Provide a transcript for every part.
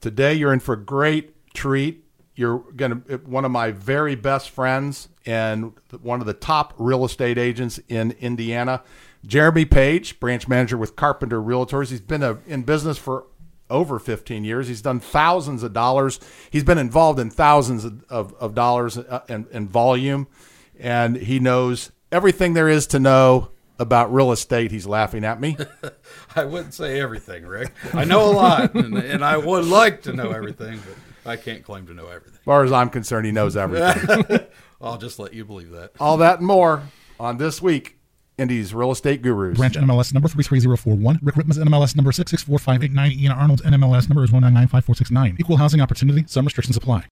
Today you're in for a great treat. You're one of my very best friends and one of the top real estate agents in Indiana, Jeremy Page, branch manager with Carpenter Realtors. He's been in business for over 15 years. He's done thousands of dollars. He's been involved in thousands of dollars in volume, and he knows everything there is to know about real estate. He's laughing at me. I wouldn't say everything, Rick. I know a lot, and I would like to know everything, but I can't claim to know everything. As far as I'm concerned, he knows everything. I'll just let you believe that. All that and more on This Week, Indy's Real Estate Gurus. Branch NMLS number 33041. Rick Rittman's NMLS number 664589. Ian Arnold's NMLS number is 1995469. Equal housing opportunity. Some restrictions apply.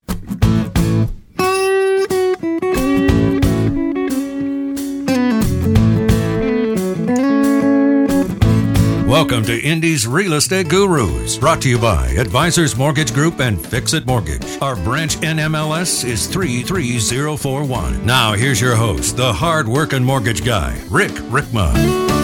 Welcome to Indy's Real Estate Gurus, brought to you by Advisors Mortgage Group and Fix-It Mortgage. Our branch NMLS is 33041. Now here's your host, the hard-working mortgage guy, Rick Rickma.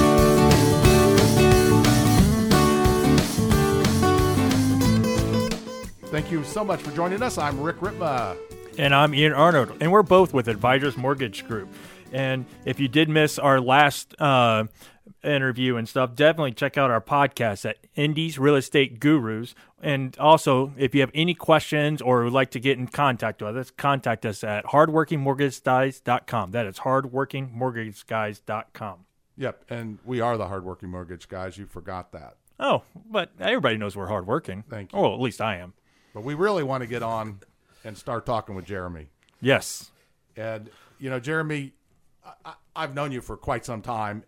Thank you so much for joining us. I'm Rick Rickma. And I'm Ian Arnold, and we're both with Advisors Mortgage Group. And if you did miss our last interview and stuff, definitely check out our podcast at Indy's Real Estate Gurus. And also, if you have any questions or would like to get in contact with us, contact us at hardworkingmortgageguys.com. That is hardworkingmortgageguys.com. Yep, and we are the hardworking mortgage guys. You forgot that. Oh, but everybody knows we're hardworking. Thank you. Oh, at least I am. But we really want to get on and start talking with Jeremy. Yes. And, Jeremy, I've known you for quite some time,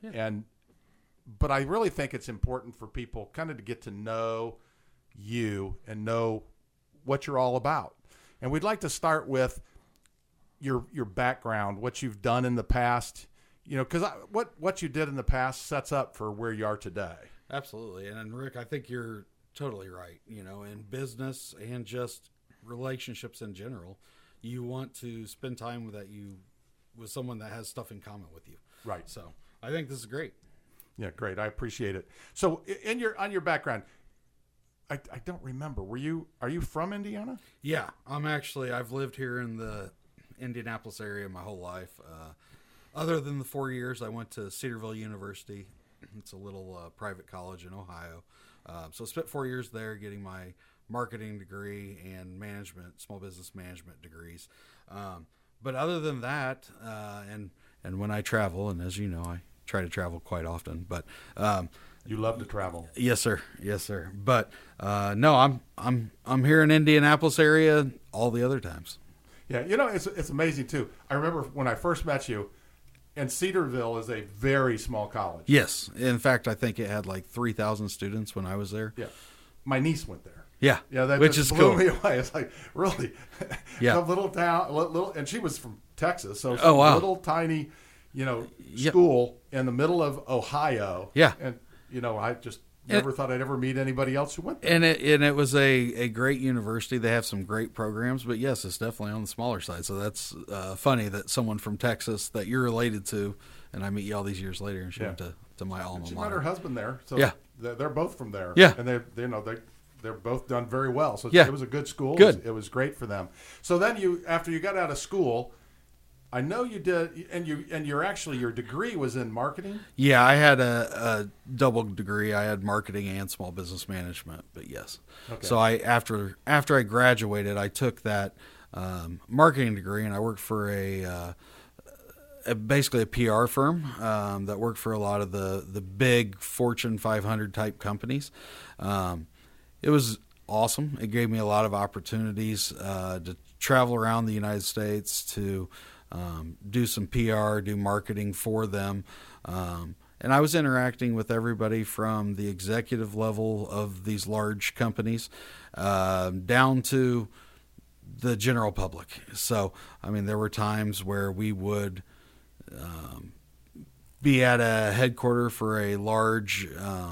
but I really think it's important for people kind of to get to know you and know what you're all about. And we'd like to start with your background, what you've done in the past, because what you did in the past sets up for where you are today. Absolutely. And Rick, I think you're totally right. In business and just relationships in general, you want to spend time with someone that has stuff in common with you. Right. So I think this is great. Yeah, great. I appreciate it. So on your background, I don't remember. Are you from Indiana? Yeah, I've lived here in the Indianapolis area my whole life. Other than the 4 years, I went to Cedarville University. It's a little private college in Ohio. So I spent 4 years there getting my marketing degree and small business management degrees. But other than that, and when I travel, and as you know, I try to travel quite often, but you love to travel. Yes, sir. But no, I'm here in Indianapolis area all the other times. Yeah, it's amazing too. I remember when I first met you, and Cedarville is a very small college. Yes, in fact, I think it had like 3,000 students when I was there. Yeah, my niece went there. Yeah, that which just is blew cool. me away. It's like, really, yeah, a little town, and she was from Texas, so oh, wow. Little tiny, school in the middle of Ohio. Yeah, and I just never thought I'd ever meet anybody else who went there. And it was a great university. They have some great programs, but yes, it's definitely on the smaller side. So that's funny that someone from Texas that you're related to, and I meet you all these years later, and she went to my alma mater. She met her husband there, so yeah, they're both from there. Yeah, and they're both done very well. So yeah, it was a good school. Good. It was great for them. So then after you got out of school, I know you did, and your degree was in marketing. Yeah, I had a double degree. I had marketing and small business management. But yes, okay. So after I graduated, I took that marketing degree, and I worked for basically a PR firm that worked for a lot of the big Fortune 500 type companies. It was awesome. It gave me a lot of opportunities to travel around the United States, to do some PR, do marketing for them. And I was interacting with everybody from the executive level of these large companies down to the general public. So, there were times where we would be at a headquarters for a large,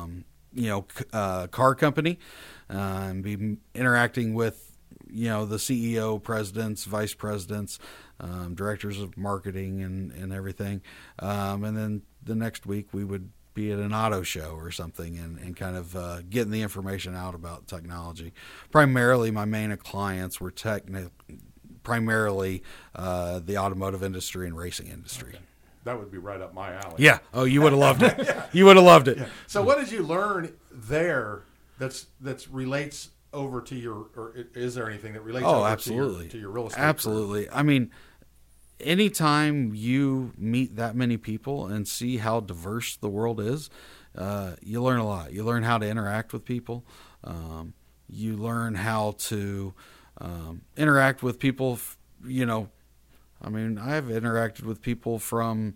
car company, and be interacting with, the CEO, presidents, vice presidents, directors of marketing and everything. And then the next week we would be at an auto show or something, and kind of getting the information out about technology. Primarily, my main clients were primarily the automotive industry and racing industry. Okay. That would be right up my alley. Yeah. Oh, you would have loved it. Yeah. You would have loved it. Yeah. So what did you learn there that's relates over to your, or is there anything that relates over absolutely. To your real estate Absolutely. career? I mean, anytime you meet that many people and see how diverse the world is, you learn a lot. You learn how to interact with people. You learn how to interact with people, I mean, I've interacted with people from,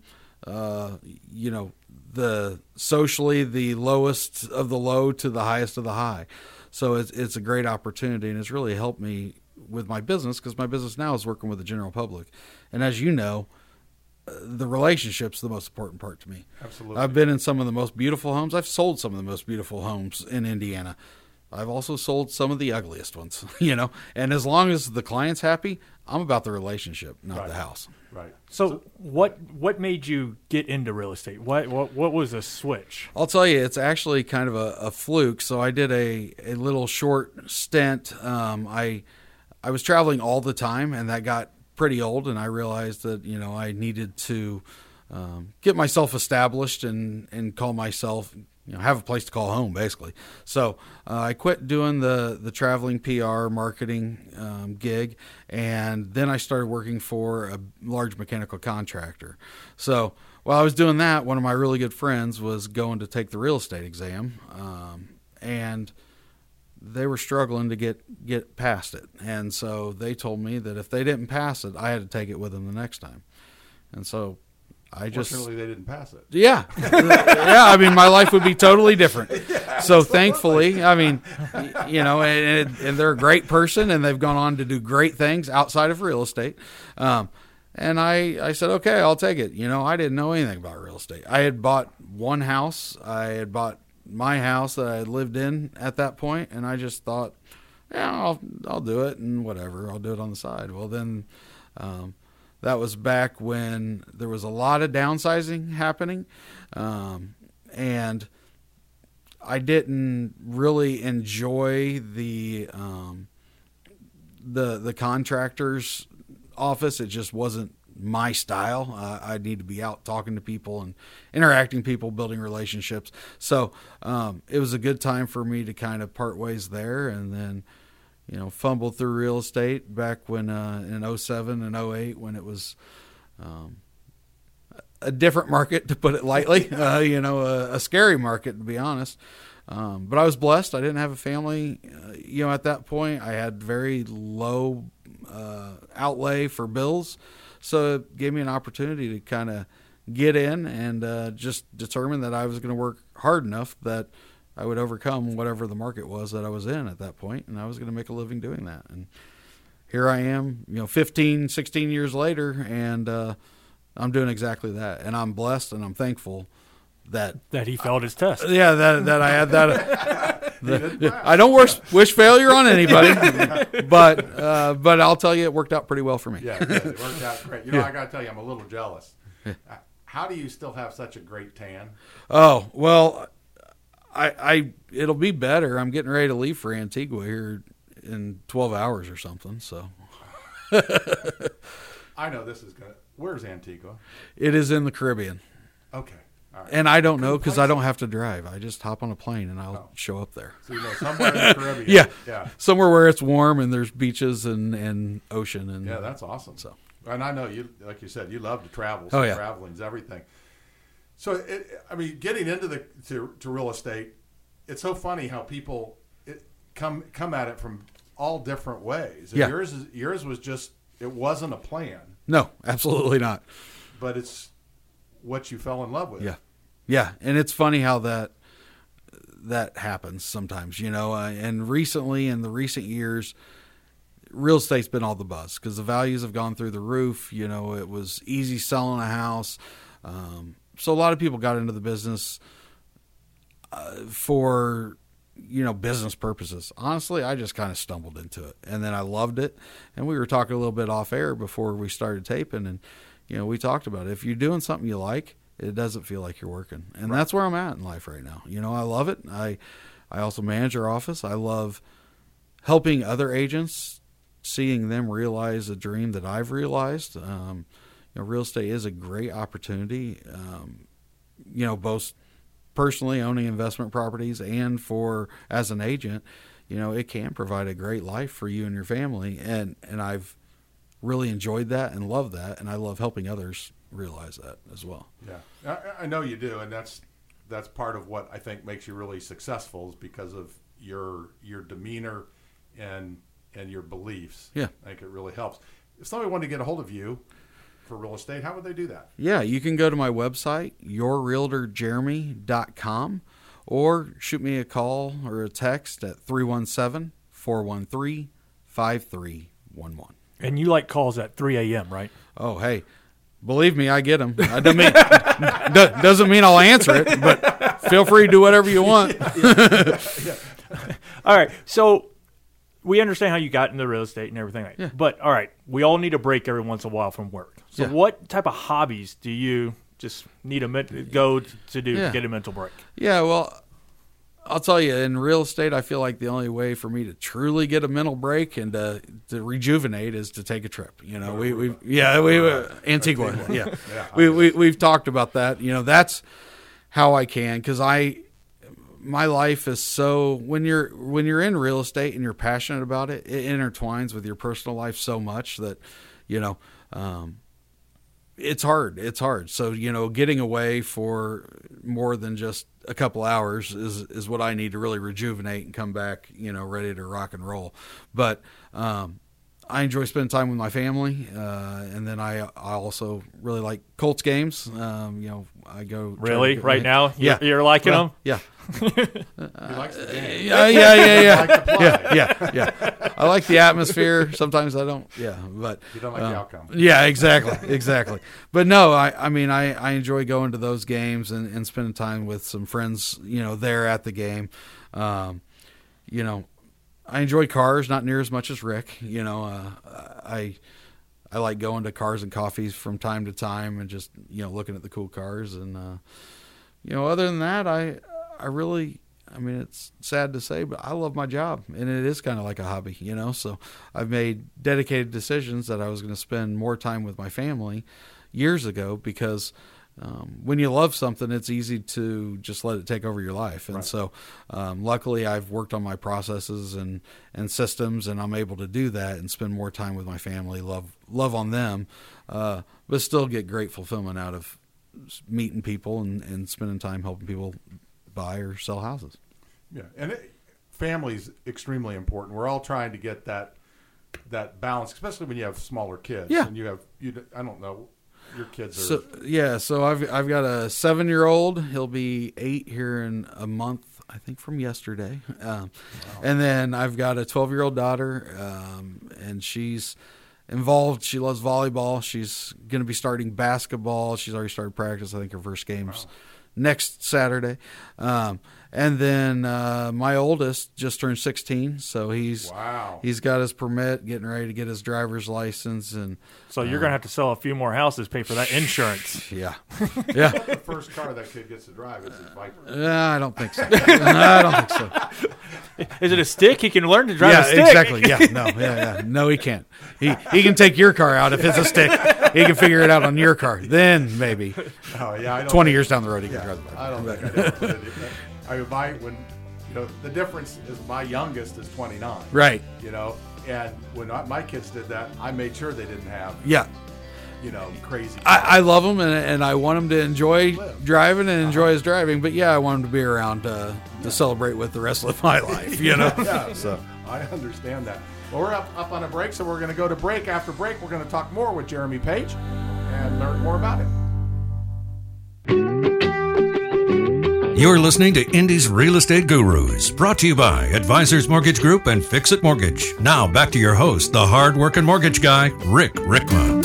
the socially the lowest of the low to the highest of the high. So it's a great opportunity, and it's really helped me with my business, because my business now is working with the general public. And as you know, the relationship's the most important part to me. Absolutely. I've been in some of the most beautiful homes. I've sold some of the most beautiful homes in Indiana. I've also sold some of the ugliest ones, and as long as the client's happy, I'm about the relationship, not the house. Right. So what made you get into real estate? What was a switch? I'll tell you, it's actually kind of a fluke. So I did a little short stint. I was traveling all the time, and that got pretty old, and I realized that, I needed to get myself established and call myself, have a place to call home, basically. So I quit doing the traveling PR marketing gig, and then I started working for a large mechanical contractor. So while I was doing that, one of my really good friends was going to take the real estate exam, and they were struggling to get past it. And so they told me that if they didn't pass it, I had to take it with them the next time. And so Fortunately, they didn't pass it. Yeah. Yeah, I mean, my life would be totally different. Yeah, so thankfully, I mean, and they're a great person, and they've gone on to do great things outside of real estate. And I said, okay, I'll take it. I didn't know anything about real estate. I had bought one house. I had bought my house that I had lived in at that point, and I just thought, yeah, I'll do it, and whatever, I'll do it on the side. Well, then that was back when there was a lot of downsizing happening, and I didn't really enjoy the contractor's office. It just wasn't my style. I need to be out talking to people and interacting with people, building relationships. So it was a good time for me to kind of part ways there, and then fumbled through real estate back when in 07 and 08, when it was a different market, to put it lightly, a scary market, to be honest. But I was blessed. I didn't have a family, at that point. I had very low outlay for bills. So it gave me an opportunity to kind of get in and just determine that I was going to work hard enough that I would overcome whatever the market was that I was in at that point, and I was going to make a living doing that. And here I am, 15, 16 years later, and I'm doing exactly that. And I'm blessed, and I'm thankful that he failed his test. Yeah, that I had that. I don't wish failure on anybody, but I'll tell you, it worked out pretty well for me. Yeah, it worked out great. I got to tell you, I'm a little jealous. How do you still have such a great tan? Oh, well, it'll be better. I'm getting ready to leave for Antigua here in 12 hours or something. So I know this is good. Where's Antigua? It is in the Caribbean. Okay. All right. And I don't know, because I don't have to drive. I just hop on a plane and I'll show up there. So somewhere in the Caribbean. Yeah. Somewhere where it's warm and there's beaches and ocean. And yeah, that's awesome. So, and I know you, like you said, you love to travel. So traveling's everything. So, getting into to real estate, it's so funny how people come at it from all different ways. And yours was just, it wasn't a plan. No, absolutely not. But it's what you fell in love with. Yeah, and it's funny how that happens sometimes, and recently, in the recent years, real estate's been all the buzz because the values have gone through the roof. It was easy selling a house. So a lot of people got into the business for, business purposes. Honestly, I just kind of stumbled into it, and then I loved it. And we were talking a little bit off air before we started taping, and we talked about it. If you're doing something you like, it doesn't feel like you're working. And that's where I'm at in life right now. I love it. I also manage our office. I love helping other agents, seeing them realize a dream that I've realized. Real estate is a great opportunity, both personally owning investment properties and as an agent, it can provide a great life for you and your family. And I've really enjoyed that and love that. And I love helping others realize that as well. Yeah, I know you do. And that's part of what I think makes you really successful, is because of your demeanor and your beliefs. Yeah. I think it really helps. If somebody wanted to get a hold of you for real estate, how would they do that? Yeah, you can go to my website, yourrealtorjeremy.com, or shoot me a call or a text at 317-413-5311. And you like calls at 3 a.m., right? Oh, hey, believe me, I get them. Doesn't mean I'll answer it, but feel free to do whatever you want. All right, so we understand how you got into real estate and everything. Yeah. But, all right, we all need a break every once in a while from work. So what type of hobbies do you just need to go to do to get a mental break? Yeah, well, I'll tell you, in real estate, I feel like the only way for me to truly get a mental break and to rejuvenate is to take a trip. Antigua. Yeah. We've talked about that. That's how I can, because my life is so, when you're in real estate and you're passionate about it, it intertwines with your personal life so much that, it's hard. So, getting away for more than just a couple hours is what I need to really rejuvenate and come back, ready to rock and roll. But, I enjoy spending time with my family. And then I also really like Colts games. I go really right now. Yeah. You're liking them. Yeah. He likes the game. Yeah. Like the play. Yeah. I like the atmosphere. Sometimes I don't. Yeah, but You don't like the outcome. Yeah, exactly. But no, I enjoy going to those games and spending time with some friends, there at the game. I enjoy cars, not near as much as Rick. I like going to Cars and Coffees from time to time and just looking at the cool cars. And other than that, I really, it's sad to say, but I love my job, and it is kind of like a hobby. So I've made dedicated decisions that I was going to spend more time with my family years ago, because when you love something, it's easy to just let it take over your life. And so luckily I've worked on my processes and systems, and I'm able to do that and spend more time with my family, love on them, but still get great fulfillment out of meeting people and spending time helping people buy or sell houses. Yeah, and family's extremely important. We're all trying to get that balance, especially when you have smaller kids. Yeah. And I don't know, your kids are... So I've got a 7-year-old. He'll be 8 here in a month, I think, from yesterday. Wow. And then I've got a 12-year-old daughter, and she's involved. She loves volleyball. She's going to be starting basketball. She's already started practice. I think her first game's next Saturday. And then my oldest just turned 16, so he's got his permit, getting ready to get his driver's license, and so you're gonna have to sell a few more houses, pay for that insurance. Yeah. The first car that kid gets to drive is his Viper. I don't think so. Is it a stick? He can learn to drive a stick. Yeah, exactly. Yeah, no, he can't. He can take your car out if it's a stick. He can figure it out on your car. Then maybe. Oh yeah, I don't 20 years down the road he can drive the Viper. I don't think I ever put it in. The difference is my youngest is 29. Right. And when my kids did that, I made sure they didn't have crazy. I love him, and I want him to enjoy driving and enjoy his driving. But I want him to be around to celebrate with the rest of my life. So I understand that. Well, we're up on a break, so we're going to go to break. After break, we're going to talk more with Jeremy Page and learn more about it. You're listening to Indy's Real Estate Gurus, brought to you by Advisors Mortgage Group and Fix It Mortgage. Now back to your host, the hard-working mortgage guy, Rick Rickma.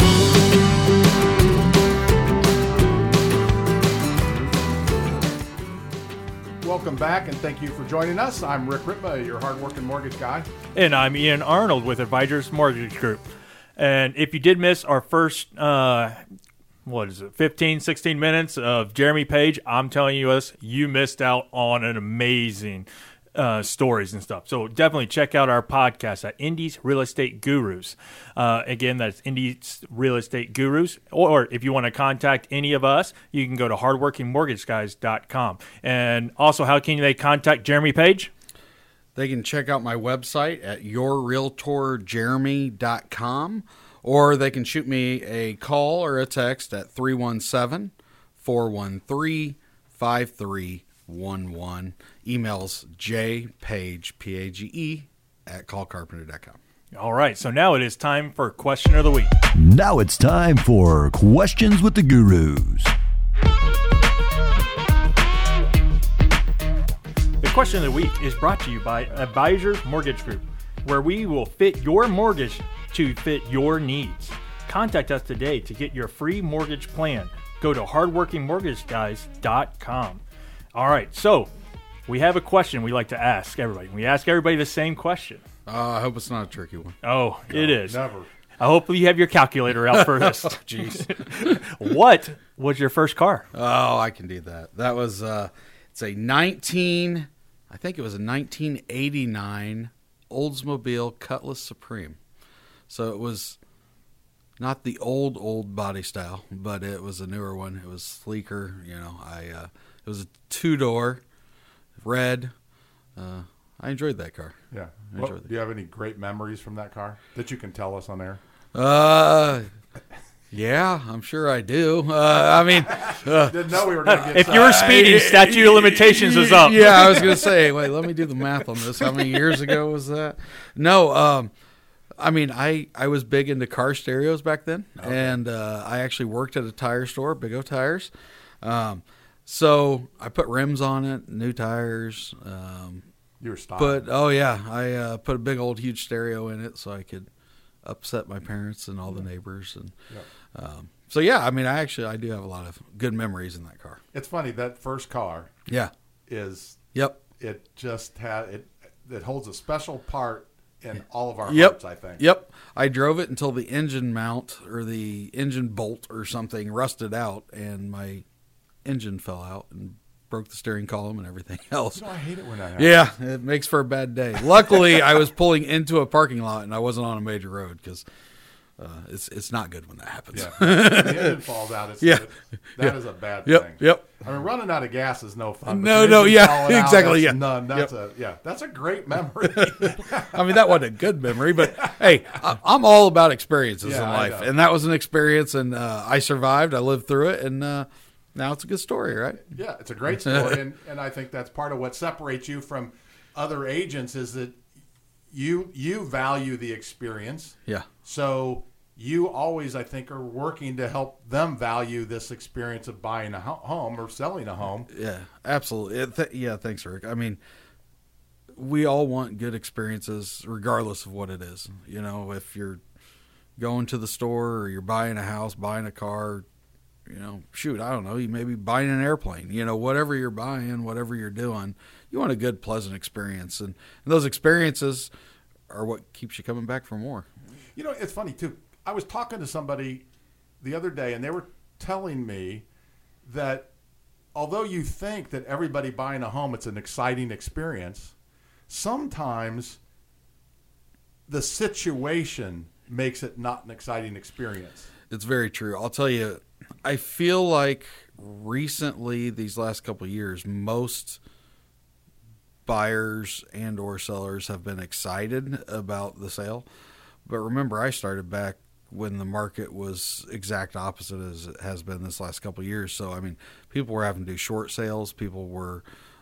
Welcome back, and thank you for joining us. I'm Rick Rickma, your hard-working mortgage guy. And I'm Ian Arnold with Advisors Mortgage Group. And if you did miss our first what is it, 15, 16 minutes of Jeremy Page, I'm telling you missed out on an amazing stories and stuff. So definitely check out our podcast at Indies Real Estate Gurus. Again, that's Indies Real Estate Gurus. Or if you want to contact any of us, you can go to hardworkingmortgageguys.com. And also, how can they contact Jeremy Page? They can check out my website at yourrealtorjeremy.com, or they can shoot me a call or a text at 317-413-5311. Emails jpage, P-A-G-E, at callcarpenter.com. All right, so now it is time for Question of the Week. Now it's time for Questions with the Gurus. The Question of the Week is brought to you by Advisors Mortgage Group, where we will fit your mortgage to fit your needs. Contact us today to get your free mortgage plan. Go to hardworkingmortgageguys.com. All right, so we have a question we like to ask everybody. We ask everybody the same question. I hope it's not a tricky one. Oh, it is. Never. I hope you have your calculator out for this. Jeez. What was your first car? Oh, I can do that. That was, it's a 1989 Oldsmobile Cutlass Supreme. So it was not the old body style, but it was a newer one. It was sleeker. You know, it was a 2-door, red. I enjoyed that car. Yeah. I Well, enjoyed it. do you have any great memories from that car that you can tell us on air? Yeah, I'm sure I do. I mean, Didn't know we were going to get If you were speeding, statute of limitations is up. Yeah, I was going to say, wait, let me do the math on this. How many years ago was that? No, I mean, I was big into car stereos back then, and I actually worked at a tire store, Big O Tires. So I put rims on it, new tires. You were stopping. I put a big old huge stereo in it so I could upset my parents and all the neighbors. And so yeah, I mean, I do have a lot of good memories in that car. It's funny, that first car Yeah. is, Yep. it just had, it holds a special part in all of our Yep. hearts, I think. Yep. I drove it until the engine mount or the engine bolt or something rusted out, and my engine fell out and broke the steering column and everything else. You know, I hate it when that happens. Yeah, it makes for a bad day. Luckily, I was pulling into a parking lot and I wasn't on a major road because it's not good when that happens. Yeah. When the engine falls out, that is a bad thing. Yep. I mean, running out of gas is no fun. No, but the engine yeah, falling out, exactly, that's yeah. None. That's a great memory. I mean, that wasn't a good memory, but hey, I'm all about experiences in Yeah, I life. know. And that was an experience, and I survived. I lived through it, and now it's a good story, right? Yeah, it's a great story, and I think that's part of what separates you from other agents is that you value the experience. Yeah. So you always, I think, are working to help them value this experience of buying a home or selling a home. Yeah, absolutely. Yeah, thanks, Rick. I mean, we all want good experiences regardless of what it is. You know, if you're going to the store or you're buying a house, buying a car, you know, shoot, I don't know, you may be buying an airplane. You know, whatever you're buying, whatever you're doing, you want a good, pleasant experience. And those experiences are what keeps you coming back for more. You know, it's funny, too. I was talking to somebody the other day, and they were telling me that although you think that everybody buying a home, it's an exciting experience, sometimes the situation makes it not an exciting experience. It's very true. I'll tell you, I feel like recently, these last couple of years, most buyers and or sellers have been excited about the sale. But remember, I started back when the market was exact opposite as it has been this last couple of years. So, I mean, people were having to do short sales. People were,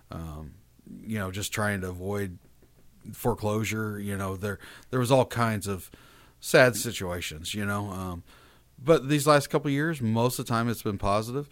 just trying to avoid foreclosure. You know, there was all kinds of sad situations, but these last couple of years, most of the time it's been positive.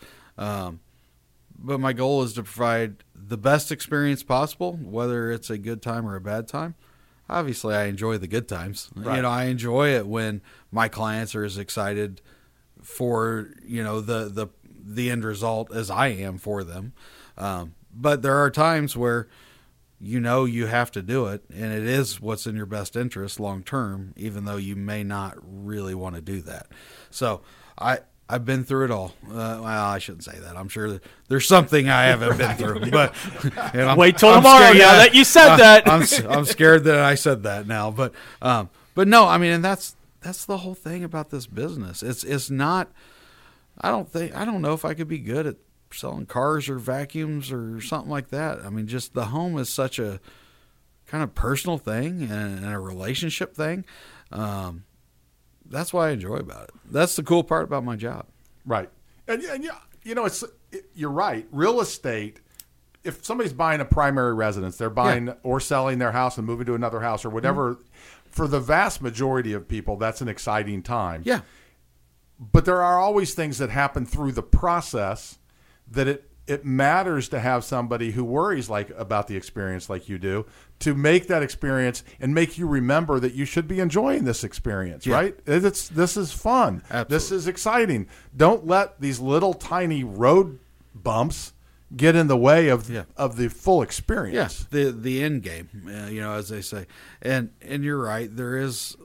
But my goal is to provide the best experience possible, whether it's a good time or a bad time. Obviously, I enjoy the good times. Right. I enjoy it when my clients are as excited for, the end result as I am for them. But there are times where, you have to do it, and it is what's in your best interest long term, even though you may not really want to do that. So I've been through it all. Well, I shouldn't say that. I'm sure that there's something I haven't been through. But wait till tomorrow now that you said that. I'm scared that I said that now. But no, I mean, and that's the whole thing about this business. It's not. I don't know if I could be good at selling cars or vacuums or something like that. I mean, just the home is such a kind of personal thing and a relationship thing. That's what I enjoy about it. That's the cool part about my job. Right. And you're right. Real estate, if somebody's buying a primary residence, they're buying or selling their house and moving to another house or whatever, for the vast majority of people, that's an exciting time. Yeah. But there are always things that happen through the process that it matters to have somebody who worries about the experience like you do, to make that experience and make you remember that you should be enjoying this experience, right? This is fun. Absolutely. This is exciting. Don't let these little tiny road bumps get in the way of the full experience. Yeah, the end game, as they say. And you're right. There is,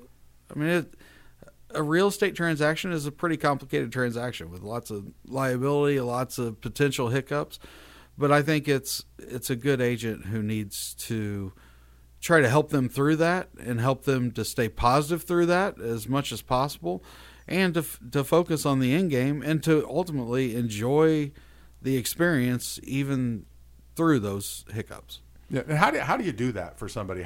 a real estate transaction is a pretty complicated transaction with lots of liability, lots of potential hiccups. But I think it's a good agent who needs to try to help them through that and help them to stay positive through that as much as possible, and to focus on the end game and to ultimately enjoy the experience even through those hiccups. Yeah, and how do you do that for somebody?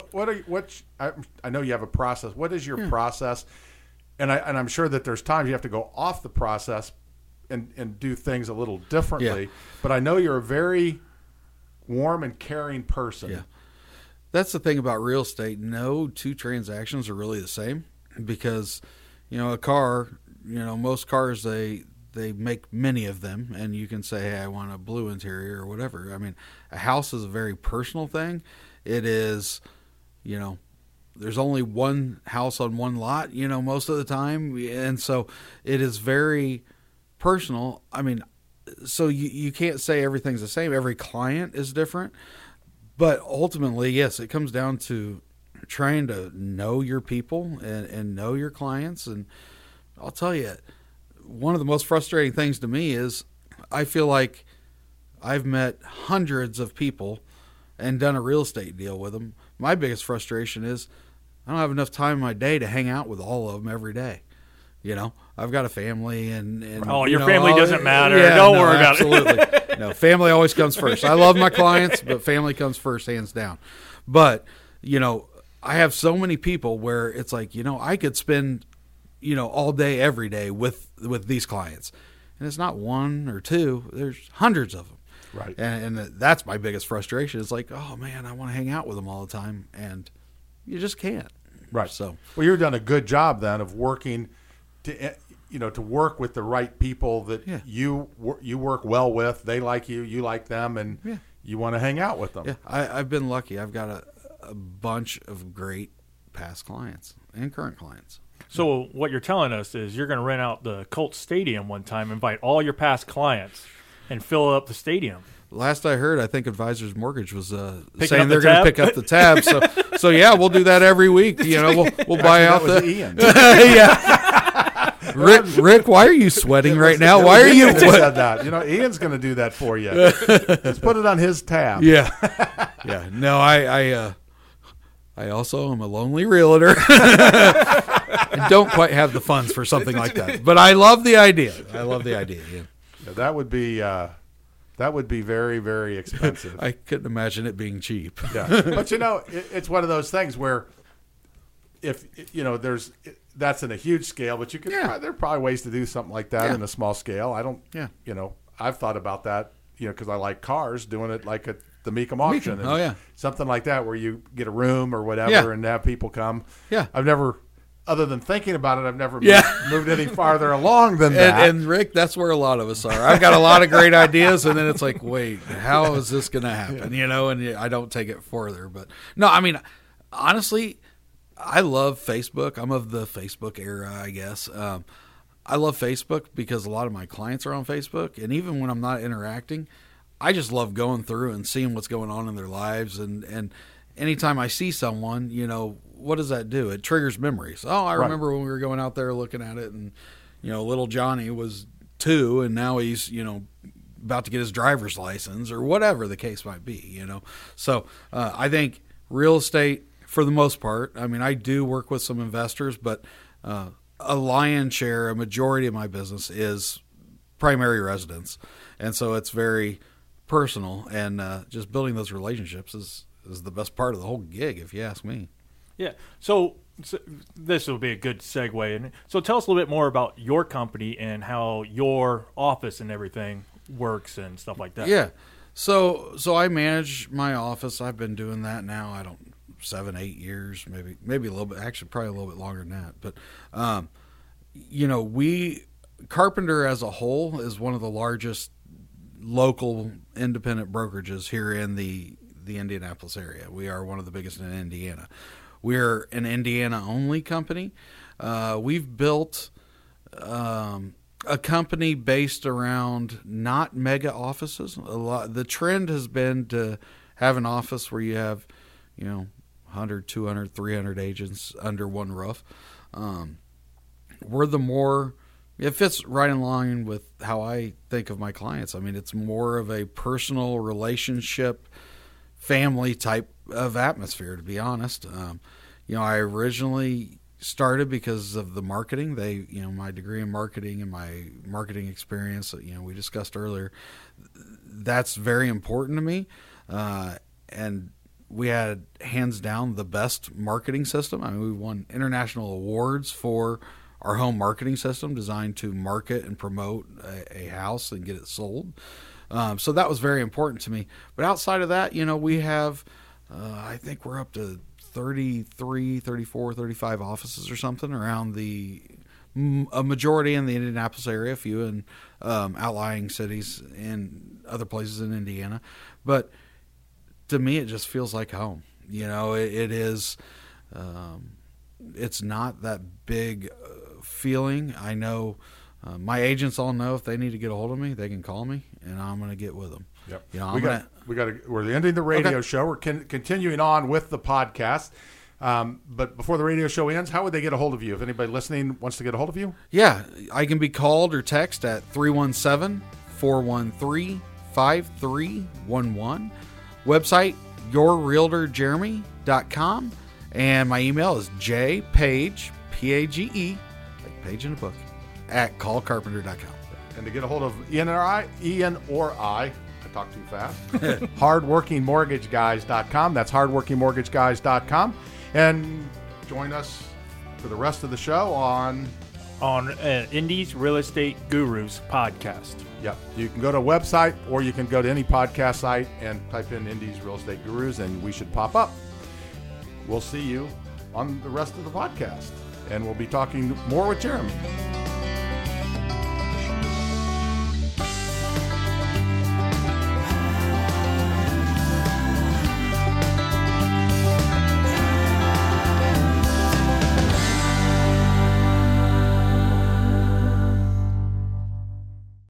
I know you have a process. What is your process? And I'm sure that there's times you have to go off the process and do things a little differently. Yeah. But I know you're a very warm and caring person. Yeah. That's the thing about real estate. No two transactions are really the same, because, a car, most cars, they make many of them, and you can say, hey, I want a blue interior or whatever. I mean, a house is a very personal thing. It is, there's only one house on one lot, most of the time. And so it is very personal. I mean, so you can't say everything's the same. Every client is different. But ultimately, yes, it comes down to trying to know your people and know your clients. And I'll tell you, one of the most frustrating things to me is I feel like I've met hundreds of people and done a real estate deal with them. My biggest frustration is I don't have enough time in my day to hang out with all of them every day. I've got a family and your family doesn't matter. Don't worry about it. No, family always comes first. I love my clients, but family comes first, hands down. But, I have so many people where it's like, I could spend, all day, every day with these clients. And it's not one or two, there's hundreds of them. Right. And that's my biggest frustration. It's like, oh man, I want to hang out with them all the time. And you just can't. Right. So, well, you've done a good job then of working to work with the right people that you work well with. They like you, you like them, and you want to hang out with them. Yeah, I've been lucky. I've got a bunch of great past clients and current clients. So what you're telling us is you're going to rent out the Colts Stadium one time, invite all your past clients, and fill up the stadium. Last I heard, I think Advisors Mortgage was saying they're going to pick up the tab. So yeah, we'll do that every week. We'll buy out the Ian. Yeah. Rick, why are you sweating right now? Why are you? Said that. Ian's going to do that for you. Let's put it on his tab. Yeah. Yeah. No, I also am a lonely realtor. I don't quite have the funds for something like that, but I love the idea. Yeah, that would be very, very expensive. I couldn't imagine it being cheap. Yeah, but it's one of those things where if that's in a huge scale, but you can there are probably ways to do something like that in a small scale. I don't. Yeah. I've thought about that. Because I like cars, doing it like at the Mecum auction. And something like that where you get a room or whatever and have people come. Yeah. I've never, other than thinking about it, I've never moved any farther along than that. And Rick, that's where a lot of us are. I've got a lot of great ideas, and then it's like, wait, how is this going to happen? And I don't take it further. But no, I mean, honestly, I love Facebook. I'm of the Facebook era, I guess. I love Facebook because a lot of my clients are on Facebook, and even when I'm not interacting, I just love going through and seeing what's going on in their lives. And anytime I see someone, what does that do? It triggers memories. Oh, I remember when we were going out there looking at it, and little Johnny was 2 and now he's, about to get his driver's license or whatever the case might be, So I think real estate, for the most part, I mean, I do work with some investors, but a lion's share, a majority of my business is primary residence. And so it's very personal, and just building those relationships is the best part of the whole gig, if you ask me. Yeah. So this will be a good segue. And so tell us a little bit more about your company and how your office and everything works and stuff like that. Yeah. So I manage my office. I've been doing that now, 7-8 years, maybe a little bit, actually probably a little bit longer than that. But, Carpenter as a whole is one of the largest local independent brokerages here in the Indianapolis area. We are one of the biggest in Indiana. We're an Indiana-only company. We've built a company based around not mega offices. The trend has been to have an office where you have, 100, 200, 300 agents under one roof. It fits right in line with how I think of my clients. I mean, it's more of a personal relationship, family type of atmosphere, to be honest. I originally started because of the marketing. My degree in marketing and my marketing experience, we discussed earlier, that's very important to me. And we had hands down the best marketing system. I mean, we won international awards for our home marketing system designed to market and promote a house and get it sold. So that was very important to me. But outside of that, we have, I think we're up to 33, 34, 35 offices or something around a majority in the Indianapolis area, a few in outlying cities and other places in Indiana. But to me, it just feels like home. It is, it's not that big feeling. I know my agents all know if they need to get a hold of me, they can call me, and I'm going to get with them. Yep. We're ending the radio show. We're continuing on with the podcast. But before the radio show ends, how would they get a hold of you? If anybody listening wants to get a hold of you? Yeah, I can be called or text at 317-413-5311. Website, yourrealtorjeremy.com. And my email is jpage, P-A-G-E, like page in a book, at callcarpenter.com. And to get a hold of Ian or I talk too fast, hardworkingmortgageguys.com. That's hardworkingmortgageguys.com. And join us for the rest of the show on Indy's Real Estate Gurus podcast. Yep. You can go to a website or you can go to any podcast site and type in Indy's Real Estate Gurus and we should pop up. We'll see you on the rest of the podcast. And we'll be talking more with Jeremy.